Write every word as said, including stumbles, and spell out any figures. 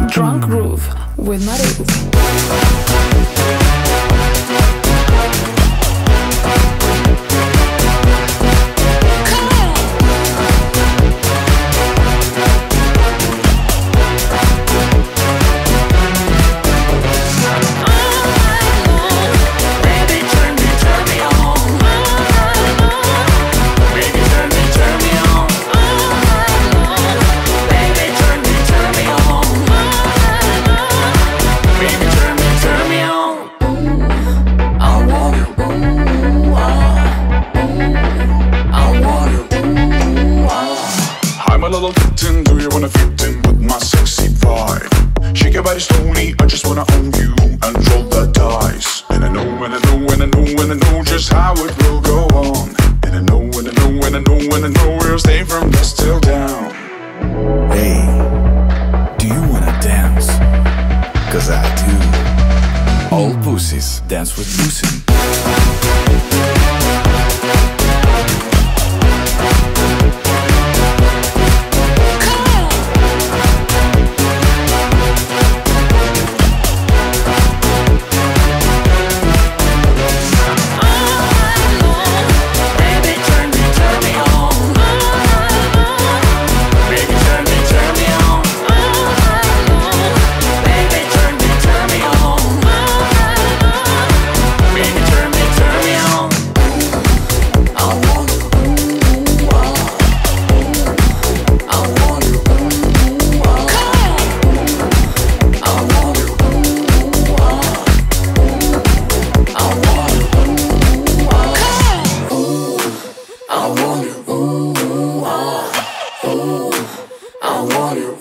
Drunk Groove with Maru. A little kitten, do you wanna fit in with my sexy vibe? Shake your body slowly, I just wanna own you and roll the dice. And I know, and I know, and I know, and I know just how it will go on. And I know, and I know, and I know, and I know we'll stay from dusk till down. Hey, do you wanna dance? Cause I do. All pussies dance with Lucy. I want it.